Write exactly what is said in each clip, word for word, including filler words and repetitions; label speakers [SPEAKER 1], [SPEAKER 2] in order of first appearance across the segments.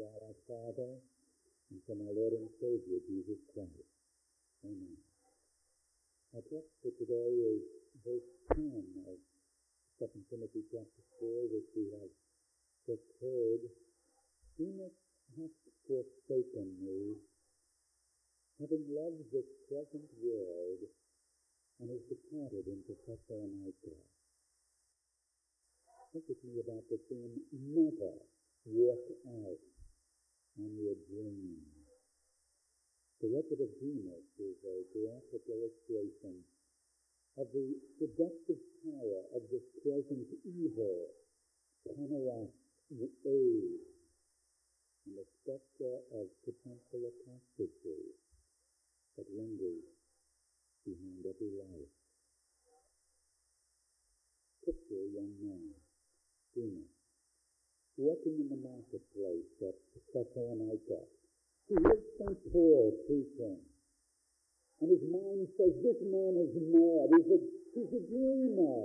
[SPEAKER 1] God our Father, and from our Lord and Savior, Jesus Christ. Amen. Our text for today is verse ten of Second Timothy chapter four, which we have just heard. Demas hath forsaken me, having loved this present world, and is departed into Thessalonica. Think with me about the theme, never walk out on your dream. The record of Demas is a graphic illustration of the seductive power of this present evil, panoras age, and the specter of potential apostasy that lingers behind every life. Picture a young man, Demas, walking in the marketplace at Thessalonica. He hears Saint Paul preaching, and his mind says, this man is mad, he's a, he's a dreamer.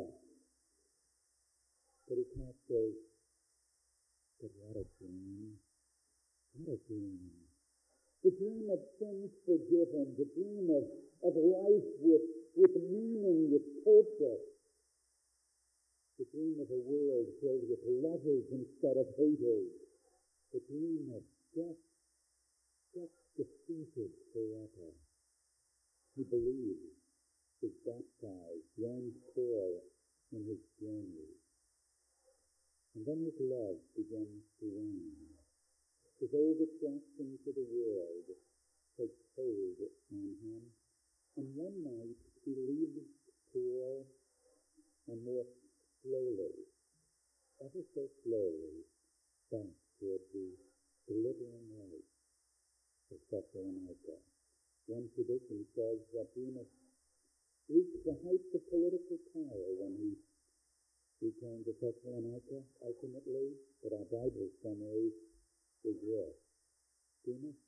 [SPEAKER 1] But his heart says, but what a dream, what a dream. The dream of sins forgiven, the dream of, of life with, with meaning, with purpose. The dream of a world filled with lovers instead of haters. The dream of death, death defeated forever. He believes, is baptized, joins Paul in his journey. And then his love begins to wane. His old attraction to the world takes hold on him. And one night he leaves Paul and walks slowly, ever so slowly, back toward the glittering light of Thessalonica. One tradition says that Demas reached the heights of political power when he returned to Thessalonica, ultimately, but our Bible summary is this. Demas,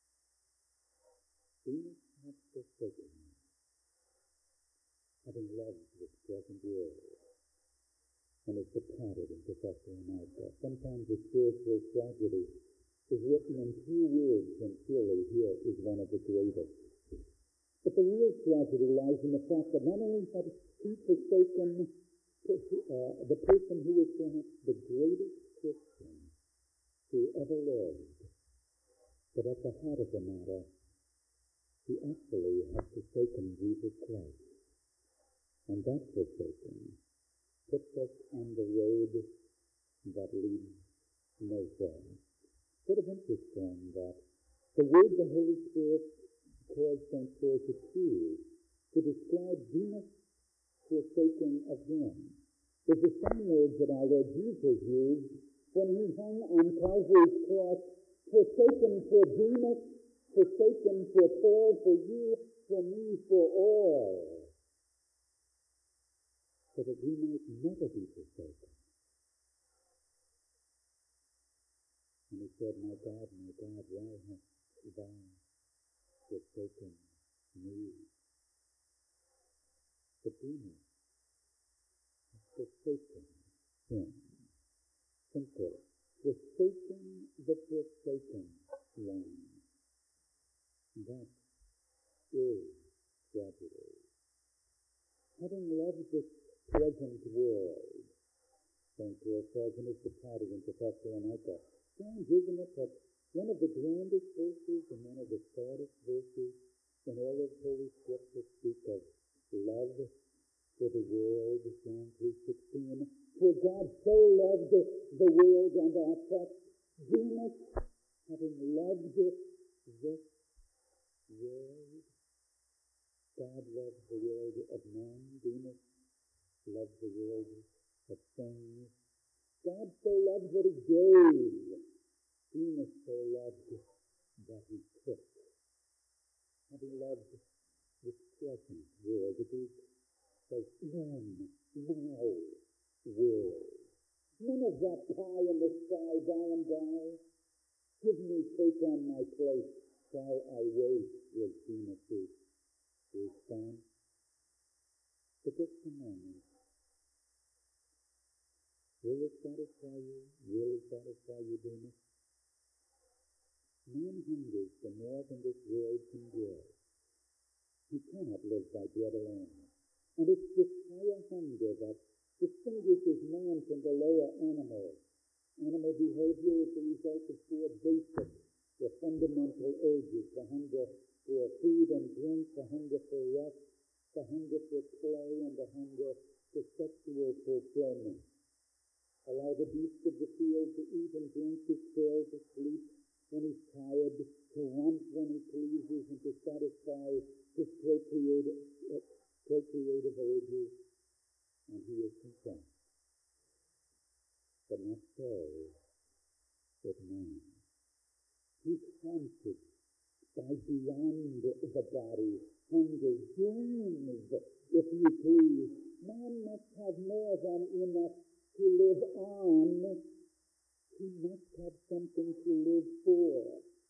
[SPEAKER 1] Demas hath forsaken me, having loved this present world, and is departed into Thessalonica. Sometimes a spiritual tragedy is written in few words, and surely here is one of the greatest. But the real tragedy lies in the fact that not only had he forsaken uh, the person who was perhaps the greatest Christian who ever lived, but at the heart of the matter, he actually had forsaken Jesus Christ. And that forsaking puts us on the road that leads nowhere. Sort of interesting that the word the Holy Spirit caused Saint Paul to choose to describe Demas' forsaking of him is the same words that our Lord Jesus used when he hung on Calvary's cross, forsaken for Demas, forsaken for Paul, for you, for me, for all, so that we might never be forsaken. And he said, my God, my God, why hast thou forsaken me? But Demas has forsaken him. Simple. Forsaken the forsaken one. That is tragedy. Having loved this present world, Saint Paul says, and is departed into Thessalonica. Strange, isn't it, that one of the grandest verses and one of the saddest verses in all of Holy Scripture speak of love for the world, John three sixteen. For God so loved the world, and our text, Demas, having loved this world. God loved the world of men. Demas loved the world of things. God so loved that he gave. Demas so loved that he took. Having loved this present world, the Greek says, even now world. None of that pie in the sky by and by. Give me, take on my place while I wait, was Demas' response. But just a moment. Will it satisfy you? Will it satisfy you, Demas? Man hungers for more than this world can give. He cannot live by bread alone. And it's this higher hunger that distinguishes man from the lower animals. Animal behavior is the result of four basic, the fundamental urges: the hunger for food and drink, the hunger for rest, the hunger for play, and the hunger for sexual fulfillment. Allow the beast of the field to eat and drink his fill, to sleep when he's tired, to romp when he pleases, and to satisfy his procreative, uh, procreative urges, and he is content. But not so with man. He's haunted by beyond the body hunger, dreams, if you please. Man must have more than enough to live on. He must have something to live for.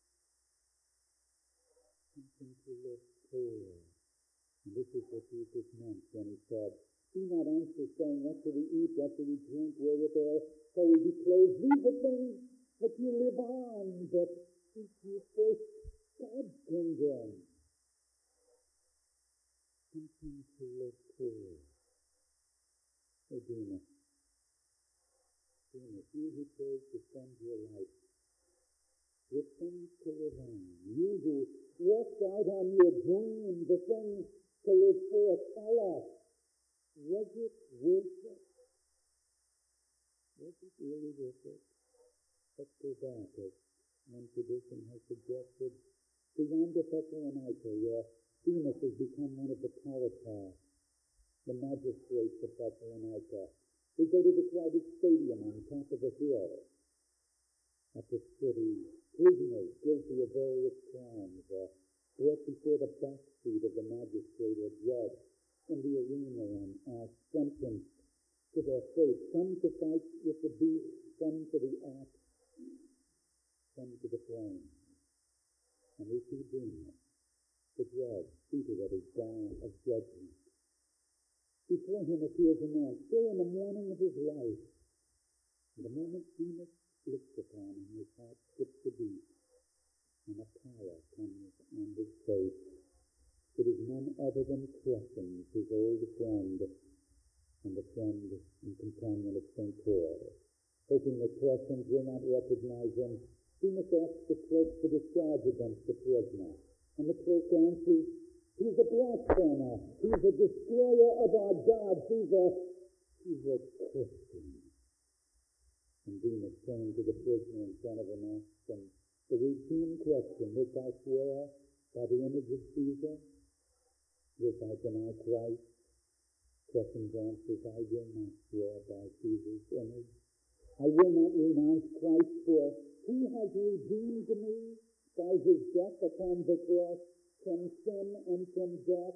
[SPEAKER 1] Something to live for. And this is what Jesus meant when he said, "Be not anxious, saying, what shall we eat, what shall we drink, wherewithal shall we be clothed?" These are things that you live on, but seek you first God's kingdom. Something to live for. Oh, Demas, Demas, you who chose to spend your life with things to live on, you who walked out on your dream, the things to live for, tell us, was it worth it? Was it really worth it? Let's go back, as one tradition has suggested, beyond the Thessalonica, where Demas has become one of the politarchs, the magistrates of Thessalonica. They go to the crowded stadium on top of a hill. At the city, prisoners guilty of various crimes are brought before the back seat of the magistrate or judge in the arena and are sentenced to their fate, some to fight with the beast, some to the axe, some to the flames. And we see Demas, the judge, seated at his bar of judgment. Before him appears a man, still in the morning of his life. And the moment Demas looks upon him, his heart skips a beat, and a pallor comes on his face. It is none other than Crescens, his old friend, and the friend and companion of Saint Paul. Hoping that Crescens will not recognize him, Demas asks the clerk to discharge against the prisoner. And the clerk answers, "He's a blasphemer. He's a destroyer of our gods. He's a, he's a Christian." And Demas turned to the prisoner in front of him and asked him the routine question, "Wilt thou swear by the image of Caesar? Wilt thou deny Christ?" Crescens answers, "I will not swear by Caesar's image. I will not renounce Christ, for he has redeemed me by his death upon the cross from sin and from death."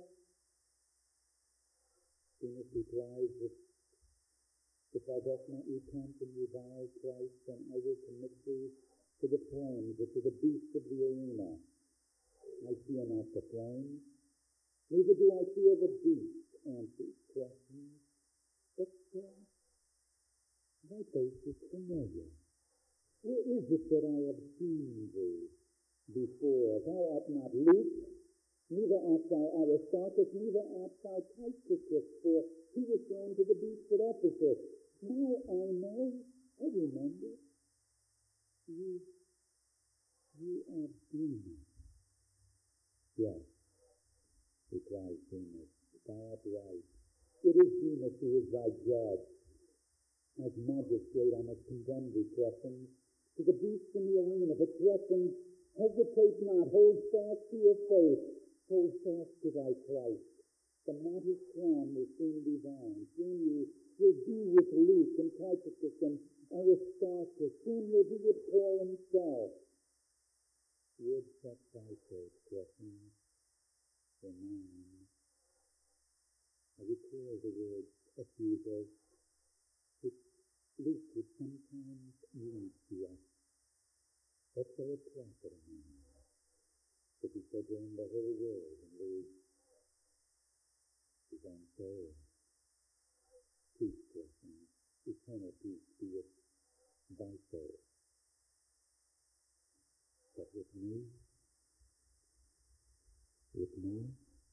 [SPEAKER 1] Demas replies, "If, if thou dost not repent and revile Christ, then I will commit thee to the flames, or to the beast of the arena. I fear not the flames, neither do I fear the beast," answers Crescens. "But uh, thy face is familiar. Where is it that I have seen thee before? Thou art not Luke, neither art thou Aristarchus, neither art thou Tychicus, for he was thrown to the beast at Ephesus. Now I know, I remember. You, you are Demas." "Yes," replies Demas, "thou art right. It is Demas who is thy judge. As magistrate, I must condemn thee, Crescens, to the beast in the arena. But Crescens, hesitate not, hold fast to your faith, hold fast to thy Christ. The martyr's crown will soon be thine. Soon you will be with Luke and Tychicus and Aristarchus. Soon you'll be with Paul himself. Would that thy faith, Crescens, for mine." I recall the words of Jesus, which Luke would sometimes read to us. "What shall it profit a man if he shall gain the whole world and lose his own soul?" Peace, Crescens, eternal peace be with thy soul. But with me, with me,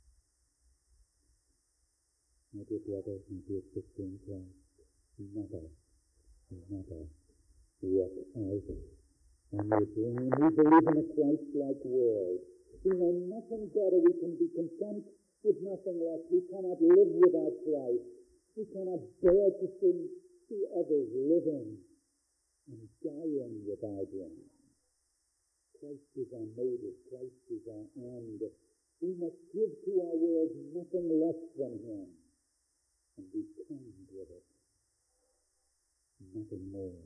[SPEAKER 1] my dear brother, my dear sister in Christ, never, never walk out on your dream. We believe in a Christ-like world. We know nothing better. We can be content with nothing less. We cannot live without Christ. We cannot bear to see, see others living and dying without Him. Christ is our motive. Christ is our end. We must give to our world nothing less than Him, and be kind with it. Nothing more.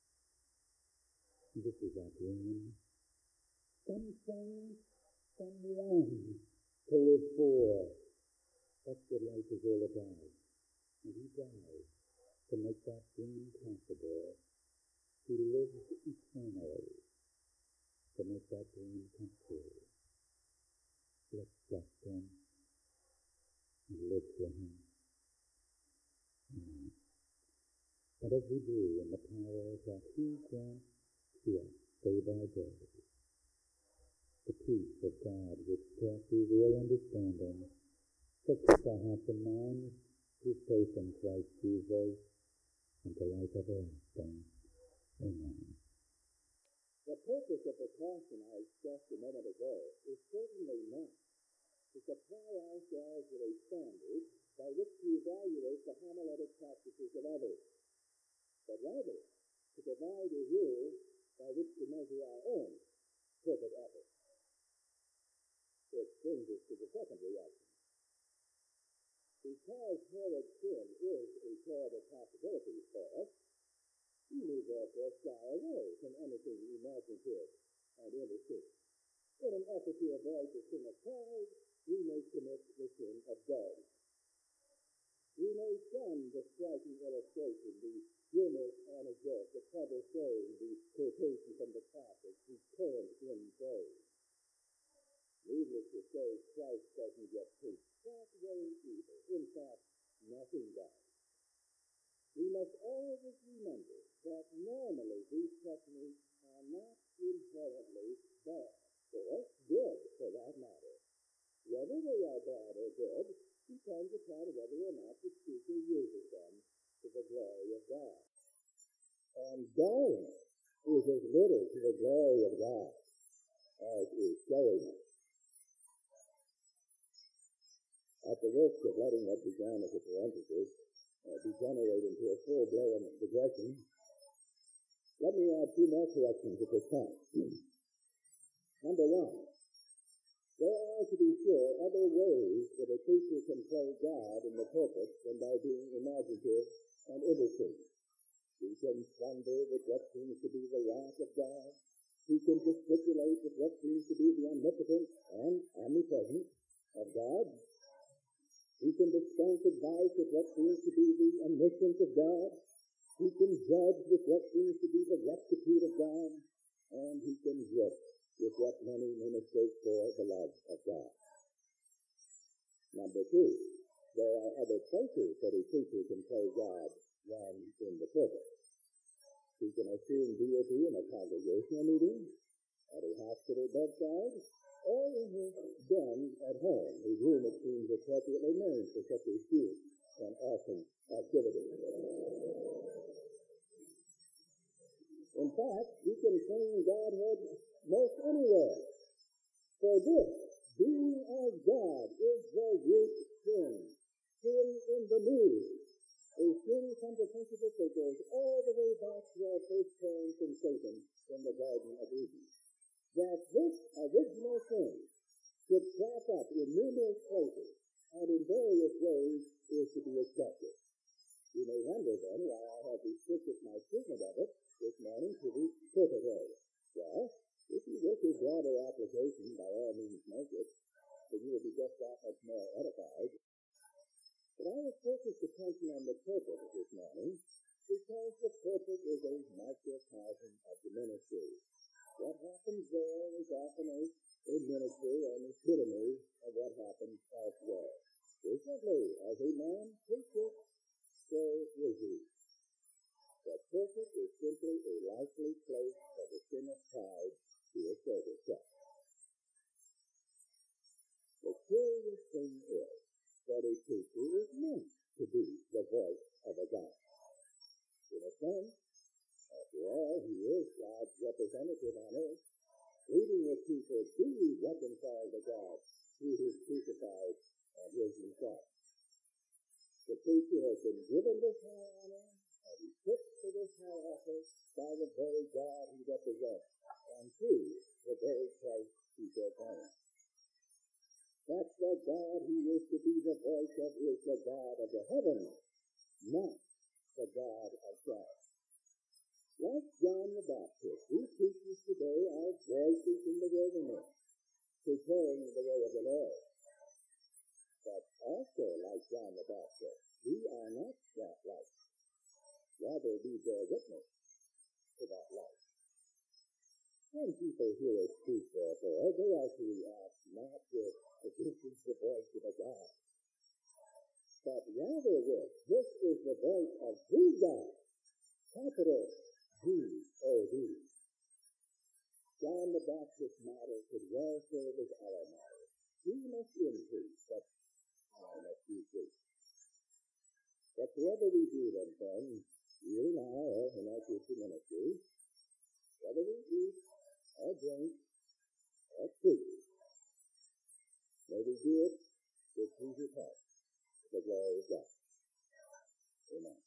[SPEAKER 1] This is our dream. Something, someone to live for. That's what life is all about. And He died to make that dream possible. He lives eternally to make that dream come true. Let's trust Him and live for Him. Amen. But as we do in the power that He grants to us day by day, the peace of God which passes all understanding, fixes our hearts and minds through faith in Christ Jesus unto life everlasting. Amen.
[SPEAKER 2] The purpose of the caution I expressed a moment ago is certainly not to supply ourselves with a standard by which to evaluate the homiletic practices of others, but rather to provide a rule by which to measure our own perfect efforts. Which brings us to the second reaction. Because Herod's sin is a terrible possibility for us, we may therefore shy away from anything imaginative and innocent. In an effort to avoid the sin of pride, we may commit the sin of God. We may shun the striking illustration, the humorous anecdote, the clever saying, the quotation from the classics, the current in praise. Needless to say, Christ doesn't get paid that way either. In fact, nothing does. We must always remember that normally these techniques are not inherently bad, or good for that matter. Whether they are bad or good depends upon whether or not the speaker uses them to the glory of God. And going is as little to the glory of God as is showing it. At the risk of letting what began as a parenthesis uh, degenerate into a full-blown digression, let me add two more corrections at this point. Number one, there are, to be sure, other ways that a preacher can play God in the pulpit than by being imaginative and innocent. He can thunder with what seems to be the wrath of God. He can gesticulate with what seems to be the omnipotence and omnipresence of God. He can dispense advice with what seems to be the omniscience of God. He can judge with what seems to be the rectitude of God. And he can whip with what many may mistake for the love of God. Number two, there are other places that a preacher can play God than in the pulpit. He can assume deity in a congregational meeting, at a hospital bedside, or in his den at home, a room it seems appropriately named for such a fierce and awesome activity. In fact, he can claim Godhead most anywhere. For this, being as God is the root sin, sin in the news, a sin from the principle that goes all the way back to our first parents and Satan in the Garden of Eden. That this original sin should crop up in numerous places and in various ways is to be accepted. You may wonder then why I have restricted my treatment of it this morning to the pulpit area. Well, if you wish a broader application, by all means make it, then you will be just that much more edified. But I have focused attention on the pulpit this morning because the pulpit is a microcosm of the ministry. What happens there is often a, a ministry and a epitome of what happens elsewhere. Recently, as a man preacher, so is he. The pulpit is simply a likely place for the sin of pride to to a sober check. The curious thing is that a preacher is meant to be the voice of a God. In a sense, after all, he is God's representative on earth, leading the people to be reconciled to God through his crucified and risen Christ. The preacher has been given this high honor, and he fits to this high office by the very God he represents, and through the very Christ he proclaims. That's the God who is to be the voice of is the God of the heavens, not the God of God. Like John the Baptist, we preachers today are voices in the wilderness, preparing the way of the Lord. But also, like John the Baptist, we are not that light. Rather, we bear witness to that light. When people hear us speak, therefore, they actually ask not with, this is the voice of a God, but rather with, this is the voice of the God, capital G O D. John the Baptist's model could well serve as our model. We must increase, but I must decrease. Whatsoever we do then, friends, you now or in our Christian ministry, whether we eat or drink or preach, may we do it with Jesus' heart, to the glory of God. Amen.